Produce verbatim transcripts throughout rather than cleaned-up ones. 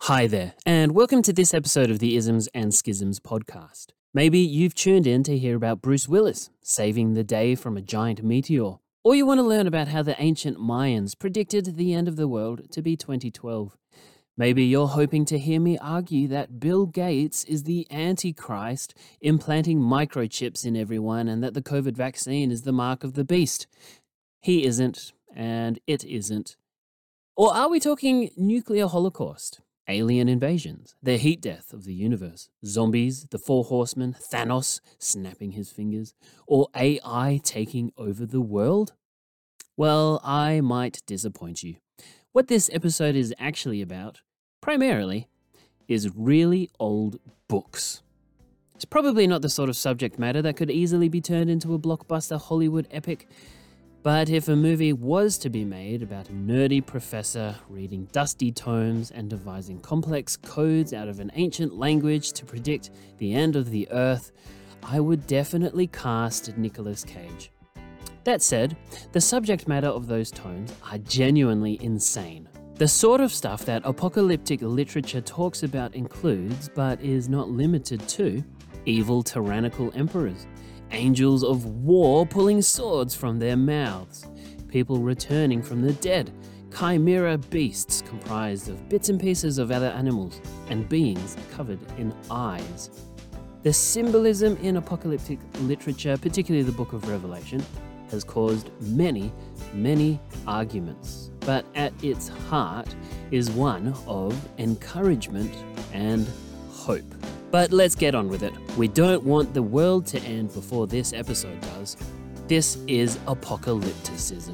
Hi there, and welcome to this episode of the Isms and Schisms podcast. Maybe you've tuned in to hear about Bruce Willis saving the day from a giant meteor, or you want to learn about how the ancient Mayans predicted the end of the world to be twenty twelve. Maybe you're hoping to hear me argue that Bill Gates is the Antichrist, implanting microchips in everyone, and that the COVID vaccine is the mark of the beast. He isn't, and it isn't. Or are we talking nuclear holocaust? Alien invasions, the heat death of the universe, zombies, the four horsemen, Thanos snapping his fingers, or A I taking over the world? Well, I might disappoint you. What this episode is actually about, primarily, is really old books. It's probably not the sort of subject matter that could easily be turned into a blockbuster Hollywood epic. But if a movie was to be made about a nerdy professor reading dusty tomes and devising complex codes out of an ancient language to predict the end of the earth, I would definitely cast Nicolas Cage. That said, the subject matter of those tomes are genuinely insane. The sort of stuff that apocalyptic literature talks about includes, but is not limited to, evil tyrannical emperors, angels of war pulling swords from their mouths, people returning from the dead, chimera beasts comprised of bits and pieces of other animals, and beings covered in eyes. The symbolism in apocalyptic literature, particularly the Book of Revelation, has caused many, many arguments, but at its heart is one of encouragement and hope. But let's get on with it. We don't want the world to end before this episode does. This is apocalypticism.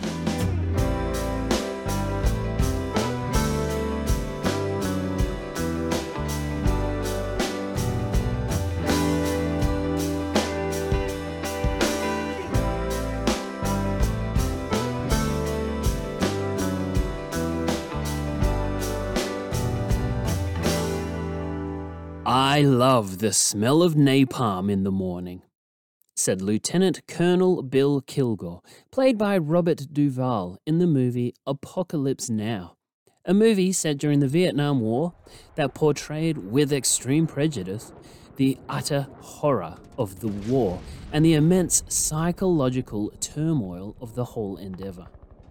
I love the smell of napalm in the morning, said Lieutenant Colonel Bill Kilgore, played by Robert Duvall in the movie Apocalypse Now, a movie set during the Vietnam War that portrayed with extreme prejudice the utter horror of the war and the immense psychological turmoil of the whole endeavor.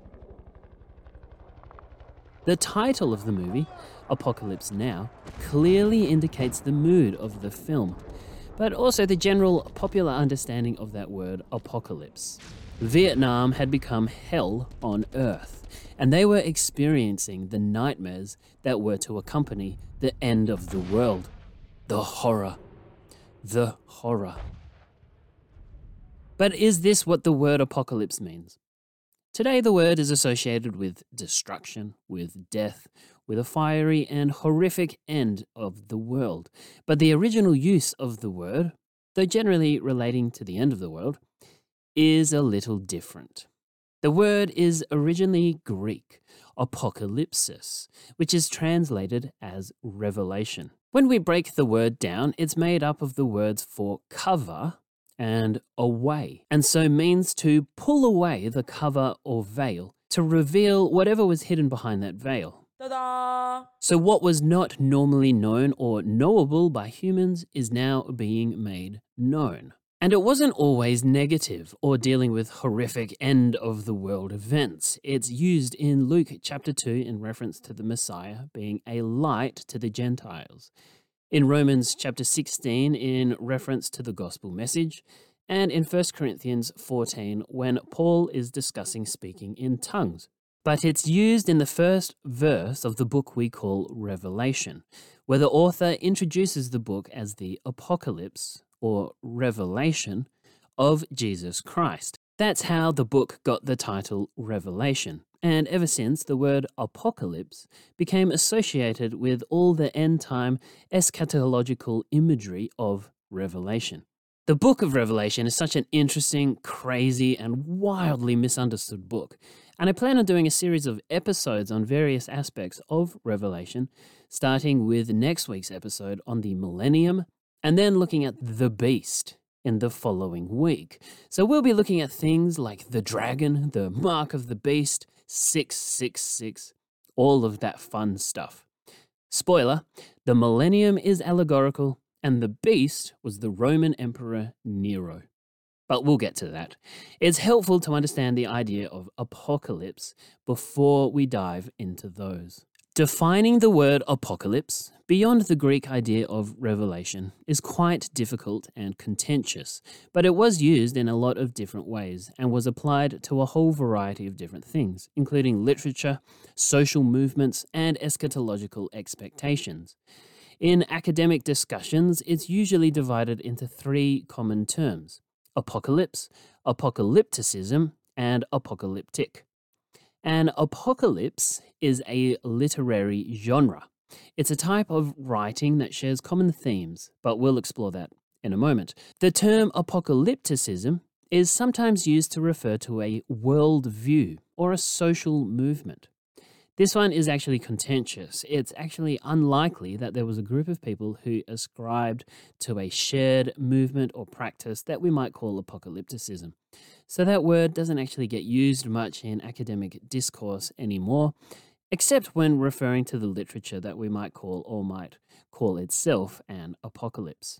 The title of the movie, Apocalypse Now, clearly indicates the mood of the film, but also the general popular understanding of that word apocalypse. Vietnam had become hell on earth, and they were experiencing the nightmares that were to accompany the end of the world. The horror. The horror. But is this what the word apocalypse means? Today, the word is associated with destruction, with death, with a fiery and horrific end of the world. But the original use of the word, though generally relating to the end of the world, is a little different. The word is originally Greek, apocalypsis, which is translated as revelation. When we break the word down, it's made up of the words for cover and away, and so means to pull away the cover or veil to reveal whatever was hidden behind that veil. Ta-da! So what was not normally known or knowable by humans is now being made known. And it wasn't always negative or dealing with horrific end-of-the-world events. It's used in Luke chapter two in reference to the Messiah being a light to the Gentiles, in Romans chapter sixteen in reference to the gospel message, and in First Corinthians fourteen when Paul is discussing speaking in tongues. But it's used in the first verse of the book we call Revelation, where the author introduces the book as the apocalypse, or revelation, of Jesus Christ. That's how the book got the title Revelation. And ever since, the word apocalypse became associated with all the end-time eschatological imagery of Revelation. The book of Revelation is such an interesting, crazy, and wildly misunderstood book, and I plan on doing a series of episodes on various aspects of Revelation, starting with next week's episode on the millennium, and then looking at the beast in the following week. So we'll be looking at things like the dragon, the mark of the beast, six six six, all of that fun stuff. Spoiler, the millennium is allegorical, and the beast was the Roman Emperor Nero. But we'll get to that. It's helpful to understand the idea of apocalypse before we dive into those. Defining the word apocalypse, beyond the Greek idea of revelation, is quite difficult and contentious, but it was used in a lot of different ways and was applied to a whole variety of different things, including literature, social movements, and eschatological expectations. In academic discussions, it's usually divided into three common terms: apocalypse, apocalypticism, and apocalyptic. An apocalypse is a literary genre. It's a type of writing that shares common themes, but we'll explore that in a moment. The term apocalypticism is sometimes used to refer to a world view or a social movement. This one is actually contentious. It's actually unlikely that there was a group of people who ascribed to a shared movement or practice that we might call apocalypticism. So that word doesn't actually get used much in academic discourse anymore, except when referring to the literature that we might call or might call itself an apocalypse.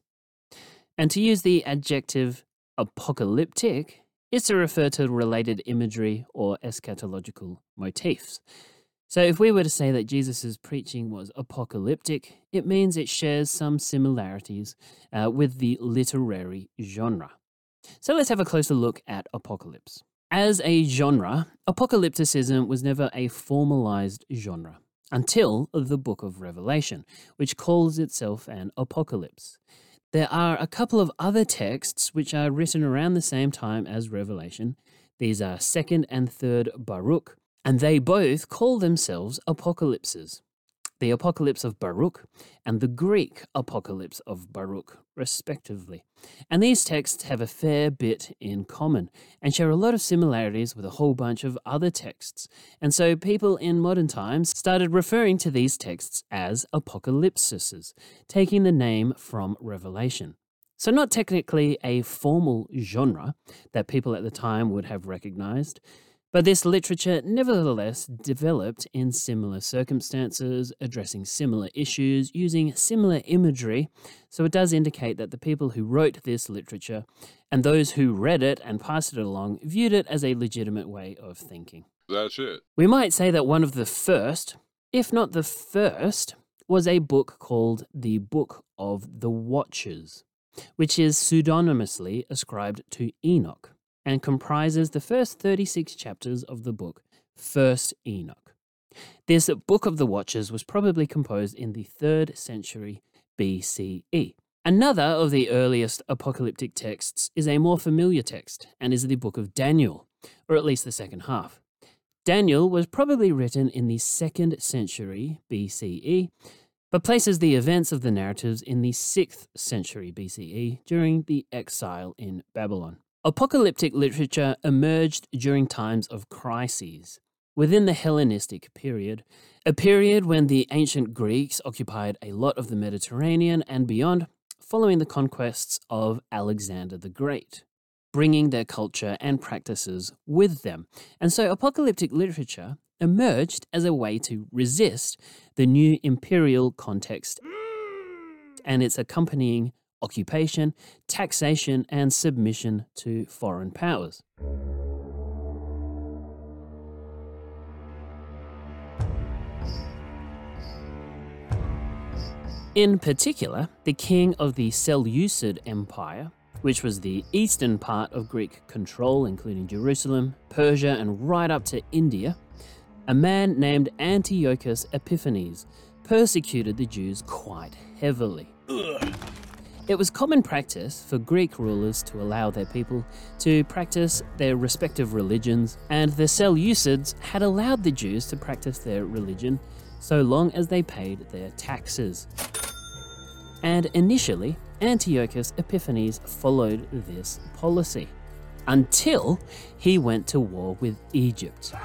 And to use the adjective apocalyptic is to refer to related imagery or eschatological motifs. So if we were to say that Jesus' preaching was apocalyptic, it means it shares some similarities uh, with the literary genre. So let's have a closer look at apocalypse. As a genre, apocalypticism was never a formalized genre until the Book of Revelation, which calls itself an apocalypse. There are a couple of other texts which are written around the same time as Revelation. These are second and third Baruch, and they both call themselves apocalypses. The Apocalypse of Baruch and the Greek Apocalypse of Baruch, respectively. And these texts have a fair bit in common and share a lot of similarities with a whole bunch of other texts. And so people in modern times started referring to these texts as apocalypses, taking the name from Revelation. So not technically a formal genre that people at the time would have recognized, but this literature nevertheless developed in similar circumstances, addressing similar issues, using similar imagery, so it does indicate that the people who wrote this literature and those who read it and passed it along viewed it as a legitimate way of thinking. That's it. We might say that one of the first, if not the first, was a book called the Book of the Watchers, which is pseudonymously ascribed to Enoch, and comprises the first thirty-six chapters of the book, First Enoch. This Book of the Watchers was probably composed in the third century B C E. Another of the earliest apocalyptic texts is a more familiar text, and is the Book of Daniel, or at least the second half. Daniel was probably written in the second century B C E, but places the events of the narratives in the sixth century B C E during the exile in Babylon. Apocalyptic literature emerged during times of crises within the Hellenistic period, a period when the ancient Greeks occupied a lot of the Mediterranean and beyond, following the conquests of Alexander the Great, bringing their culture and practices with them. And so apocalyptic literature emerged as a way to resist the new imperial context and its accompanying occupation, taxation, and submission to foreign powers. In particular, the king of the Seleucid Empire, which was the eastern part of Greek control, including Jerusalem, Persia, and right up to India, a man named Antiochus Epiphanes persecuted the Jews quite heavily. Ugh. It was common practice for Greek rulers to allow their people to practice their respective religions, and the Seleucids had allowed the Jews to practice their religion so long as they paid their taxes. And initially, Antiochus Epiphanes followed this policy, until he went to war with Egypt,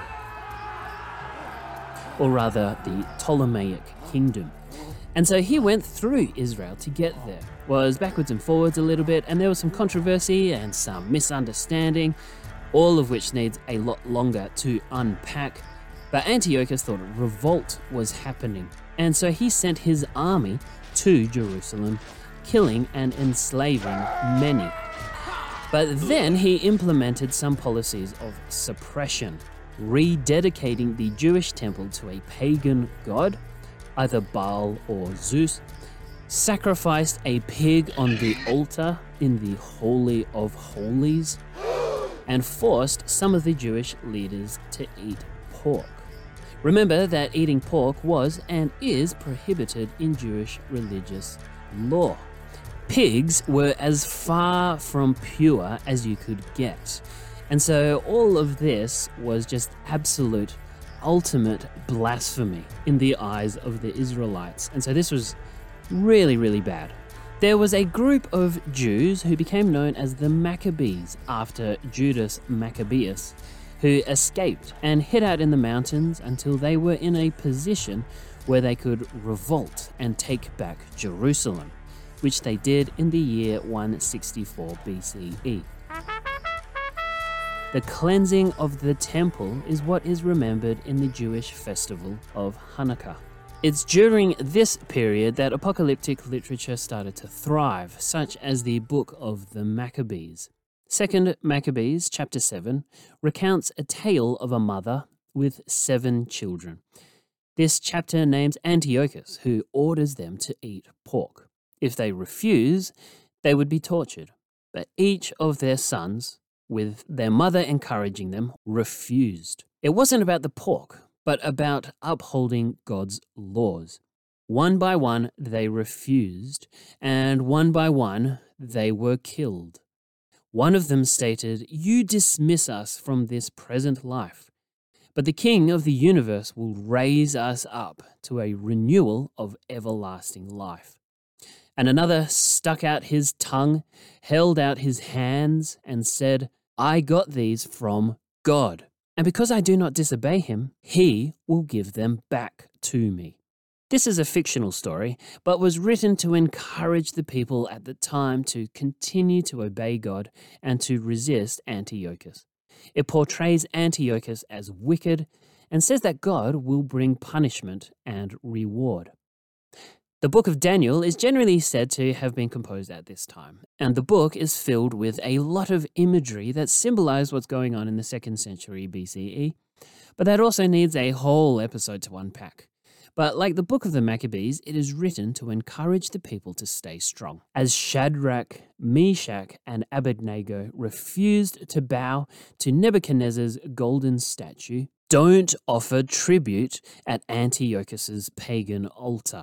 or rather the Ptolemaic kingdom. And so he went through Israel to get there, was backwards and forwards a little bit, and there was some controversy and some misunderstanding, all of which needs a lot longer to unpack. But Antiochus thought a revolt was happening, and so he sent his army to Jerusalem, killing and enslaving many. But then he implemented some policies of suppression, rededicating the Jewish temple to a pagan god, either Baal or Zeus, sacrificed a pig on the altar in the Holy of Holies, and forced some of the Jewish leaders to eat pork. Remember that eating pork was and is prohibited in Jewish religious law. Pigs were as far from pure as you could get. And so all of this was just absolute, ultimate blasphemy in the eyes of the Israelites. And so this was really, really bad. There was a group of Jews who became known as the Maccabees after Judas Maccabeus, who escaped and hid out in the mountains until they were in a position where they could revolt and take back Jerusalem, which they did in the year one sixty-four B C E. The cleansing of the temple is what is remembered in the Jewish festival of Hanukkah. It's during this period that apocalyptic literature started to thrive, such as the Book of the Maccabees. Second Maccabees, chapter seven, recounts a tale of a mother with seven children. This chapter names Antiochus, who orders them to eat pork. If they refuse, they would be tortured. But each of their sons, with their mother encouraging them, refused. It wasn't about the pork, but about upholding God's laws. One by one, they refused, and one by one, they were killed. One of them stated, "You dismiss us from this present life, but the King of the universe will raise us up to a renewal of everlasting life." And another stuck out his tongue, held out his hands, and said, "I got these from God, and because I do not disobey him, he will give them back to me." This is a fictional story, but was written to encourage the people at the time to continue to obey God and to resist Antiochus. It portrays Antiochus as wicked and says that God will bring punishment and reward. The book of Daniel is generally said to have been composed at this time, and the book is filled with a lot of imagery that symbolize what's going on in the second century B C E, but that also needs a whole episode to unpack. But like the book of the Maccabees, it is written to encourage the people to stay strong. As Shadrach, Meshach, and Abednego refused to bow to Nebuchadnezzar's golden statue, don't offer tribute at Antiochus's pagan altar.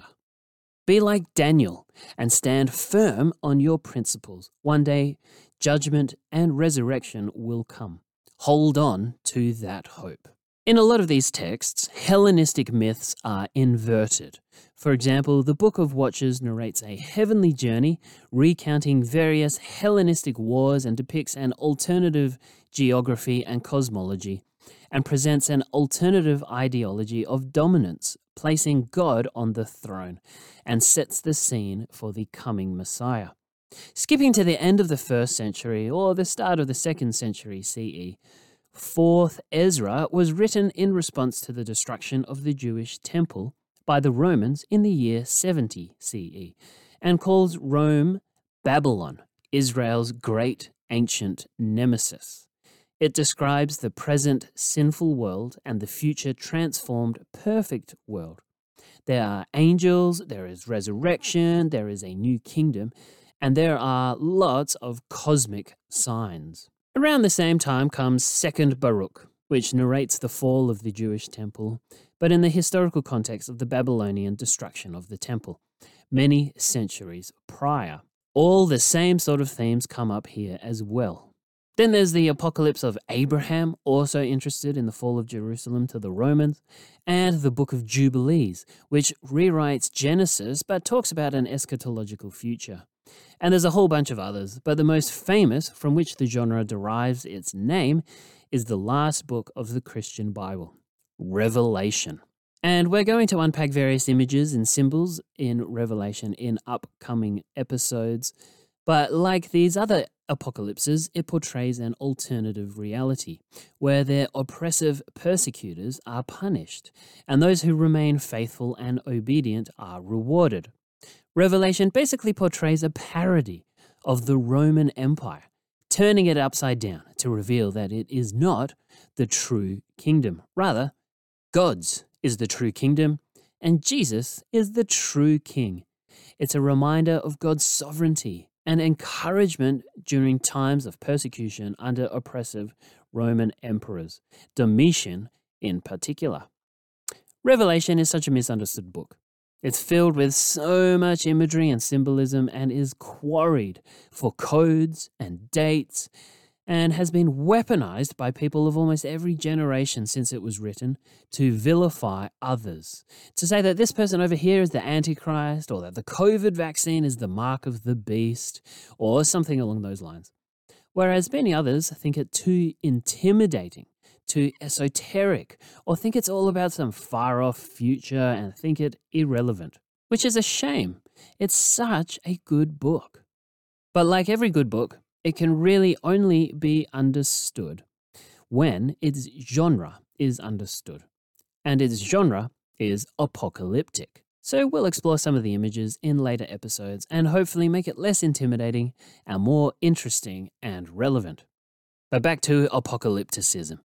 Be like Daniel and stand firm on your principles. One day, judgment and resurrection will come. Hold on to that hope. In a lot of these texts, Hellenistic myths are inverted. For example, the Book of Watchers narrates a heavenly journey, recounting various Hellenistic wars and depicts an alternative geography and cosmology, and presents an alternative ideology of dominance, placing God on the throne, and sets the scene for the coming Messiah. Skipping to the end of the first century or the start of the second century C E, Fourth Ezra was written in response to the destruction of the Jewish temple by the Romans in the year seventy C E, and calls Rome Babylon, Israel's great ancient nemesis. It describes the present sinful world and the future transformed perfect world. There are angels, there is resurrection, there is a new kingdom, and there are lots of cosmic signs. Around the same time comes Second Baruch, which narrates the fall of the Jewish temple, but in the historical context of the Babylonian destruction of the temple, many centuries prior. All the same sort of themes come up here as well. Then there's the Apocalypse of Abraham, also interested in the fall of Jerusalem to the Romans, and the Book of Jubilees, which rewrites Genesis but talks about an eschatological future. And there's a whole bunch of others, but the most famous, from which the genre derives its name, is the last book of the Christian Bible, Revelation. And we're going to unpack various images and symbols in Revelation in upcoming episodes. But like these other apocalypses, it portrays an alternative reality where their oppressive persecutors are punished and those who remain faithful and obedient are rewarded. Revelation basically portrays a parody of the Roman Empire, turning it upside down to reveal that it is not the true kingdom. Rather, God's is the true kingdom, and Jesus is the true king. It's a reminder of God's sovereignty and encouragement during times of persecution under oppressive Roman emperors, Domitian in particular. Revelation is such a misunderstood book. It's filled with so much imagery and symbolism and is quarried for codes and dates and has been weaponized by people of almost every generation since it was written to vilify others. To say that this person over here is the Antichrist, or that the COVID vaccine is the mark of the beast, or something along those lines. Whereas many others think it too intimidating, too esoteric, or think it's all about some far-off future and think it irrelevant, which is a shame. It's such a good book. But like every good book, it can really only be understood when its genre is understood. And its genre is apocalyptic. So we'll explore some of the images in later episodes and hopefully make it less intimidating and more interesting and relevant. But back to apocalypticism.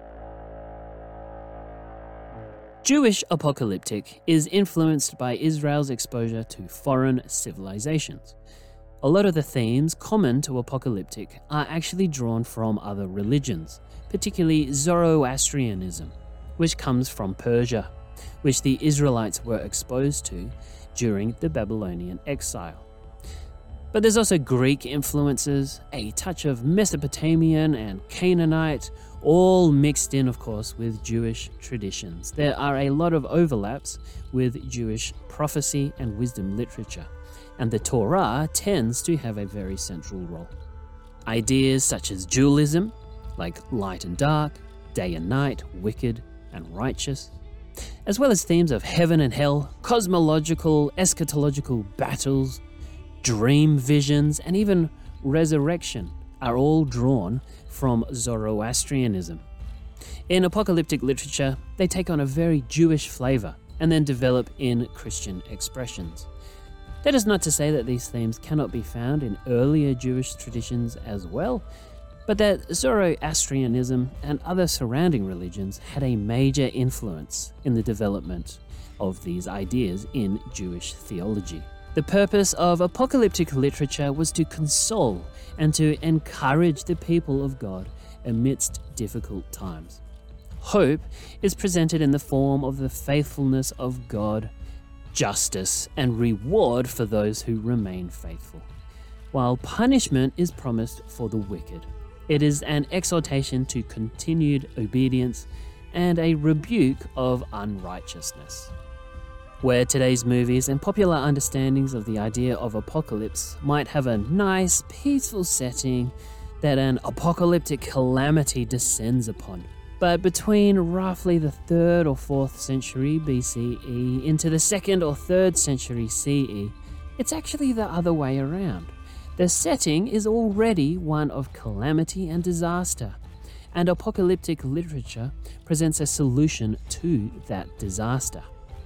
Jewish apocalyptic is influenced by Israel's exposure to foreign civilizations. A lot of the themes common to apocalyptic are actually drawn from other religions, particularly Zoroastrianism, which comes from Persia, which the Israelites were exposed to during the Babylonian exile. But there's also Greek influences, a touch of Mesopotamian and Canaanite, all mixed in, of course, with Jewish traditions. There are a lot of overlaps with Jewish prophecy and wisdom literature, and the Torah tends to have a very central role. Ideas such as dualism, like light and dark, day and night, wicked and righteous, as well as themes of heaven and hell, cosmological, eschatological battles, dream visions, and even resurrection are all drawn from Zoroastrianism. In apocalyptic literature, they take on a very Jewish flavor and then develop in Christian expressions. That is not to say that these themes cannot be found in earlier Jewish traditions as well, but that Zoroastrianism and other surrounding religions had a major influence in the development of these ideas in Jewish theology. The purpose of apocalyptic literature was to console and to encourage the people of God amidst difficult times. Hope is presented in the form of the faithfulness of God, justice, and reward for those who remain faithful, while punishment is promised for the wicked. It is an exhortation to continued obedience and a rebuke of unrighteousness. Where today's movies and popular understandings of the idea of apocalypse might have a nice, peaceful setting that an apocalyptic calamity descends upon. But between roughly the third or fourth century B C E into the second or third century C E, it's actually the other way around. The setting is already one of calamity and disaster, and apocalyptic literature presents a solution to that disaster.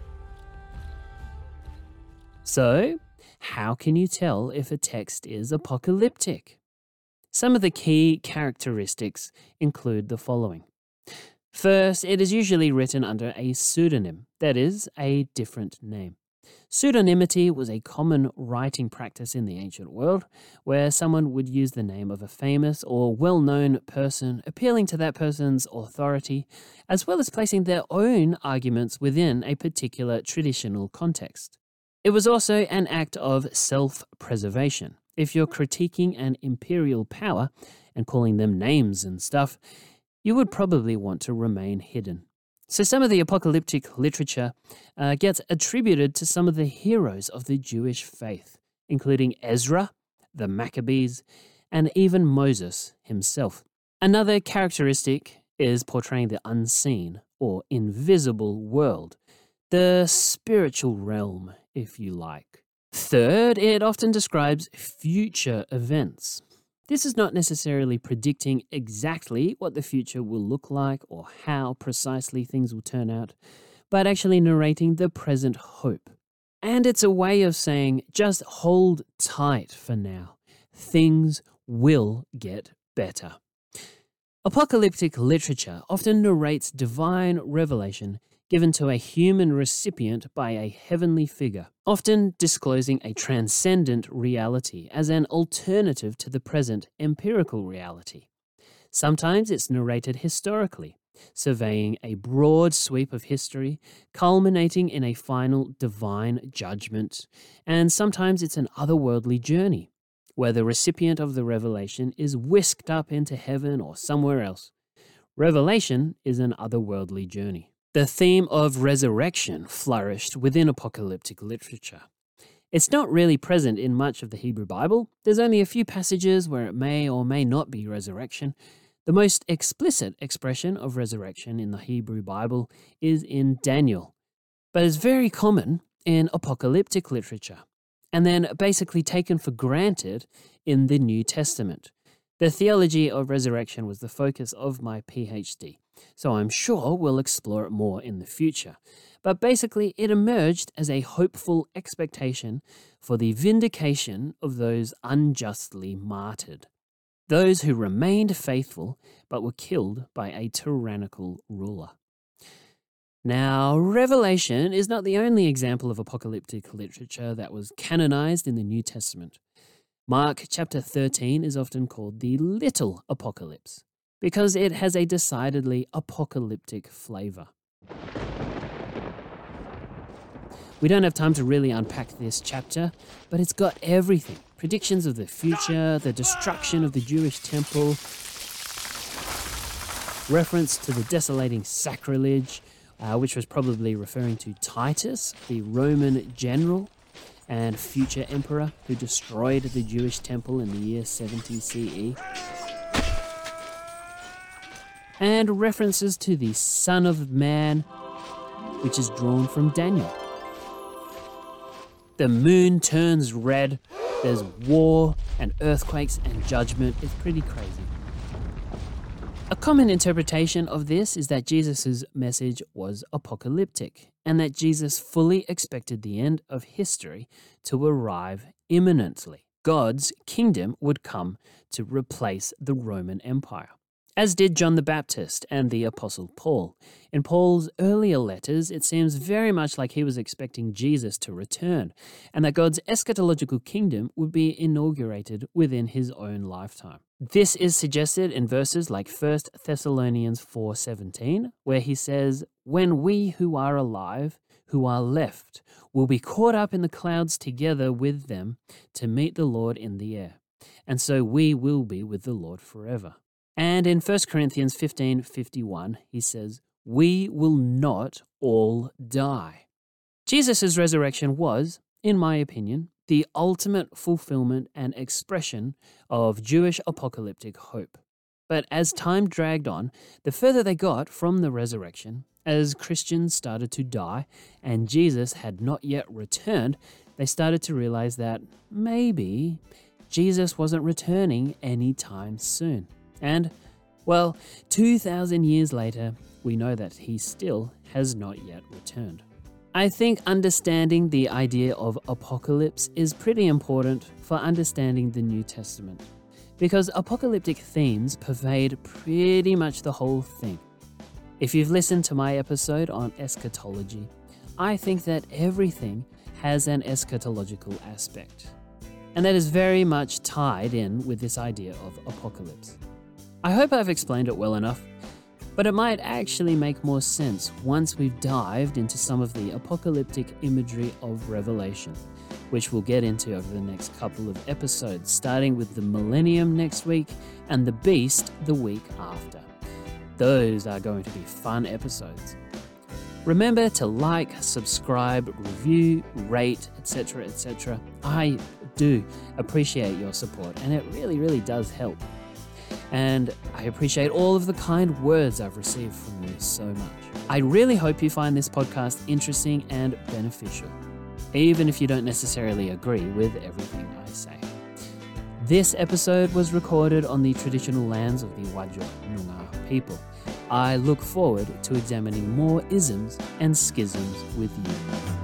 So, how can you tell if a text is apocalyptic? Some of the key characteristics include the following. First, it is usually written under a pseudonym, that is, a different name. Pseudonymity was a common writing practice in the ancient world, where someone would use the name of a famous or well-known person, appealing to that person's authority, as well as placing their own arguments within a particular traditional context. It was also an act of self-preservation. If you're critiquing an imperial power and calling them names and stuff, you would probably want to remain hidden. So some of the apocalyptic literature uh, gets attributed to some of the heroes of the Jewish faith, including Ezra, the Maccabees, and even Moses himself. Another characteristic is portraying the unseen or invisible world, the spiritual realm, if you like. Third, it often describes future events. This is not necessarily predicting exactly what the future will look like or how precisely things will turn out, but actually narrating the present hope. And it's a way of saying, just hold tight for now. Things will get better. Apocalyptic literature often narrates divine revelation given to a human recipient by a heavenly figure, often disclosing a transcendent reality as an alternative to the present empirical reality. Sometimes it's narrated historically, surveying a broad sweep of history, culminating in a final divine judgment, and sometimes it's an otherworldly journey, where the recipient of the revelation is whisked up into heaven or somewhere else. Revelation is an otherworldly journey. The theme of resurrection flourished within apocalyptic literature. It's not really present in much of the Hebrew Bible. There's only a few passages where it may or may not be resurrection. The most explicit expression of resurrection in the Hebrew Bible is in Daniel, but is very common in apocalyptic literature, and then basically taken for granted in the New Testament. The theology of resurrection was the focus of my PhD, so I'm sure we'll explore it more in the future. But basically, it emerged as a hopeful expectation for the vindication of those unjustly martyred, those who remained faithful but were killed by a tyrannical ruler. Now, Revelation is not the only example of apocalyptic literature that was canonized in the New Testament. Mark chapter thirteen is often called the Little Apocalypse because it has a decidedly apocalyptic flavor. We don't have time to really unpack this chapter, but it's got everything. Predictions of the future, the destruction of the Jewish temple, reference to the desolating sacrilege, uh, which was probably referring to Titus, the Roman general and future emperor who destroyed the Jewish temple in the year seventy C E. And references to the Son of Man, which is drawn from Daniel. The moon turns red, there's war and earthquakes and judgment. It's pretty crazy. A common interpretation of this is that Jesus' message was apocalyptic and that Jesus fully expected the end of history to arrive imminently. God's kingdom would come to replace the Roman Empire, as did John the Baptist and the Apostle Paul. In Paul's earlier letters, it seems very much like he was expecting Jesus to return, and that God's eschatological kingdom would be inaugurated within his own lifetime. This is suggested in verses like First Thessalonians four seventeen, where he says, "When we who are alive, who are left, will be caught up in the clouds together with them to meet the Lord in the air, and so we will be with the Lord forever." And in First Corinthians fifteen fifty-one, he says, "We will not all die." Jesus' resurrection was, in my opinion, the ultimate fulfillment and expression of Jewish apocalyptic hope. But as time dragged on, the further they got from the resurrection, as Christians started to die and Jesus had not yet returned, they started to realize that maybe Jesus wasn't returning anytime soon. And, well, two thousand years later, we know that he still has not yet returned. I think understanding the idea of apocalypse is pretty important for understanding the New Testament, because apocalyptic themes pervade pretty much the whole thing. If you've listened to my episode on eschatology, I think that everything has an eschatological aspect, and that is very much tied in with this idea of apocalypse. I hope I've explained it well enough, but it might actually make more sense once we've dived into some of the apocalyptic imagery of Revelation, which we'll get into over the next couple of episodes, starting with the millennium next week and the beast the week after. Those are going to be fun episodes. Remember to like, subscribe, review, rate, et cetera, et cetera. I do appreciate your support, and it really, really does help. And I appreciate all of the kind words I've received from you so much. I really hope you find this podcast interesting and beneficial. even if you don't necessarily agree with everything I say. This episode was recorded on the traditional lands of the Whadjuk Noongar people. I look forward to examining more isms and schisms with you.